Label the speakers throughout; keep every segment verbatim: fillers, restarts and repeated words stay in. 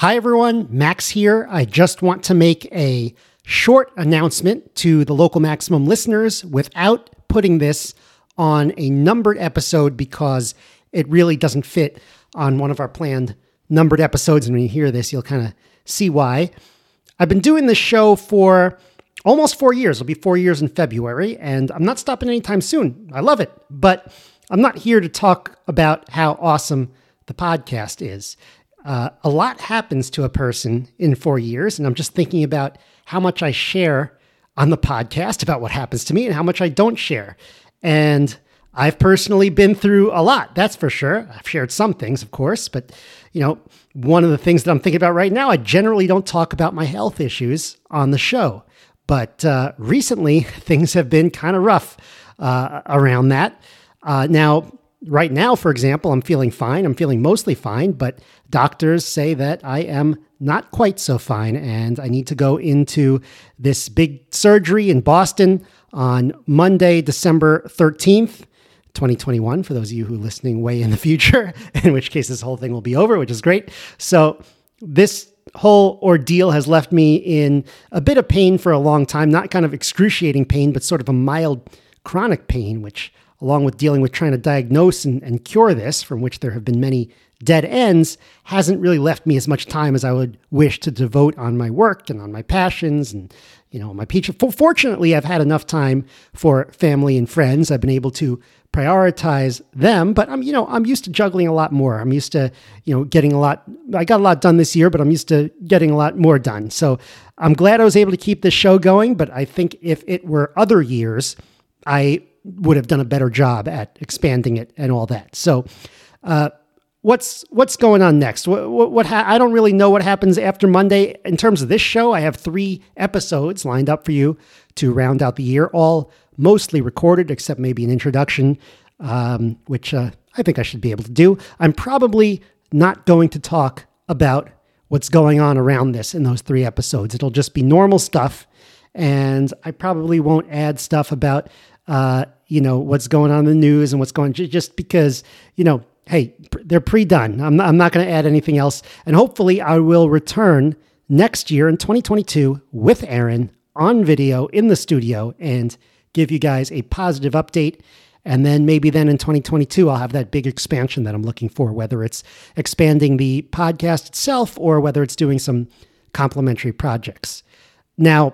Speaker 1: Hi everyone, Max here. I just want to make a short announcement to the Local Maximum listeners without putting this on a numbered episode because it really doesn't fit on one of our planned numbered episodes. And when you hear this, you'll kind of see why. I've been doing this show for almost four years. It'll be four years in February, and I'm not stopping anytime soon. I love it, but I'm not here to talk about how awesome the podcast is. Uh, a lot happens to a person in four years, and I'm just thinking about how much I share on the podcast about what happens to me and how much I don't share. And I've personally been through a lot, that's for sure. I've shared some things, of course, but you know, one of the things that I'm thinking about right now, I generally don't talk about my health issues on the show. But uh, recently, things have been kind of rough uh, around that. Uh, now, right now, for example, I'm feeling fine. I'm feeling mostly fine, but doctors say that I am not quite so fine, and I need to go into this big surgery in Boston on Monday, December thirteenth, twenty twenty-one, for those of you who are listening way in the future, in which case this whole thing will be over, which is great. So this whole ordeal has left me in a bit of pain for a long time, not kind of excruciating pain, but sort of a mild chronic pain, which along with dealing with trying to diagnose and, and cure this, from which there have been many dead ends, hasn't really left me as much time as I would wish to devote on my work and on my passions and, you know, my peach. Fortunately, I've had enough time for family and friends. I've been able to prioritize them, but I'm, you know, I'm used to juggling a lot more. I'm used to, you know, getting a lot, I got a lot done this year, but I'm used to getting a lot more done. So I'm glad I was able to keep this show going, but I think if it were other years, I would have done a better job at expanding it and all that. So, uh, what's, what's going on next? What, what, what ha- I don't really know what happens after Monday. In terms of this show, I have three episodes lined up for you to round out the year, all mostly recorded, except maybe an introduction, um, which, uh, I think I should be able to do. I'm probably not going to talk about what's going on around this in those three episodes. It'll just be normal stuff. And I probably won't add stuff about, uh, you know, what's going on in the news and what's going, just because, you know, hey, they're pre-done. I'm not, I'm not going to add anything else. And hopefully I will return next year in twenty twenty-two with Aaron on video in the studio and give you guys a positive update. And then maybe then in twenty twenty-two, I'll have that big expansion that I'm looking for, whether it's expanding the podcast itself or whether it's doing some complementary projects. Now,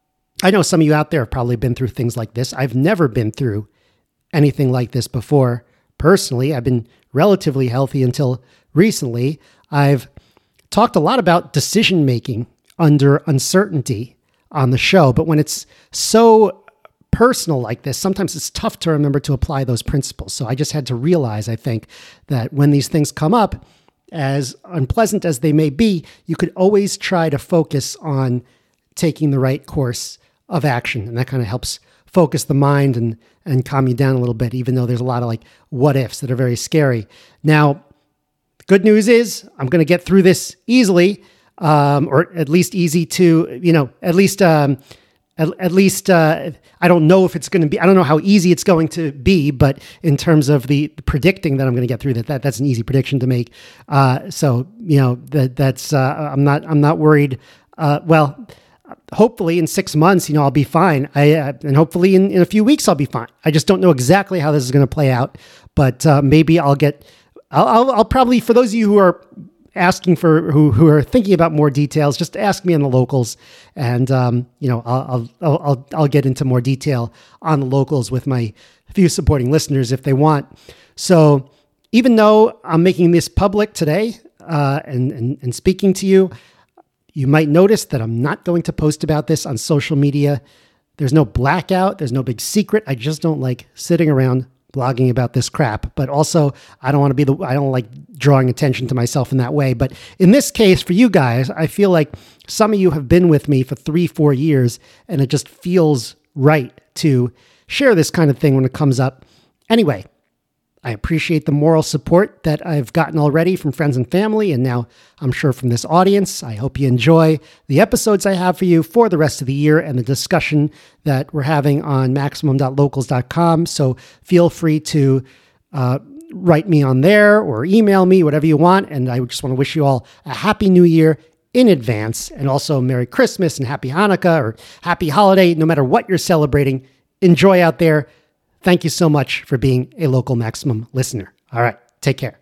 Speaker 1: I know some of you out there have probably been through things like this. I've never been through anything like this before. Personally, I've been relatively healthy until recently. I've talked a lot about decision-making under uncertainty on the show, but when it's so personal like this, sometimes it's tough to remember to apply those principles. So I just had to realize, I think, that when these things come up, as unpleasant as they may be, you could always try to focus on taking the right course of action. And that kind of helps focus the mind and, and calm you down a little bit, even though there's a lot of like what ifs that are very scary. Now, the good news is I'm going to get through this easily, um, or at least easy to, you know, at least, um, at, at least, uh, I don't know if it's going to be, I don't know how easy it's going to be, but in terms of the predicting that I'm going to get through that, that that's an easy prediction to make. Uh, so, you know, that that's, uh, I'm not, I'm not worried. Uh, well, hopefully in six months, you know, I'll be fine. I, uh, and hopefully in, in a few weeks, I'll be fine. I just don't know exactly how this is going to play out, but uh, maybe I'll get, I'll, I'll, I'll probably, for those of you who are asking for, who, who are thinking about more details, just ask me on the locals. And, um, you know, I'll, I'll, I'll, I'll get into more detail on the locals with my few supporting listeners if they want. So even though I'm making this public today uh, and, and, and speaking to you, you might notice that I'm not going to post about this on social media. There's no blackout. There's no big secret. I just don't like sitting around blogging about this crap. But also, I don't want to be the, I don't like drawing attention to myself in that way. But in this case, for you guys, I feel like some of you have been with me for three, four years, and it just feels right to share this kind of thing when it comes up. Anyway, I appreciate the moral support that I've gotten already from friends and family, and now I'm sure from this audience. I hope you enjoy the episodes I have for you for the rest of the year and the discussion that we're having on maximum dot locals dot com. So feel free to uh, write me on there or email me, whatever you want. And I just want to wish you all a happy new year in advance, and also Merry Christmas and Happy Hanukkah or Happy Holiday, no matter what you're celebrating. Enjoy out there. Thank you so much for being a Local Maximum listener. All right, take care.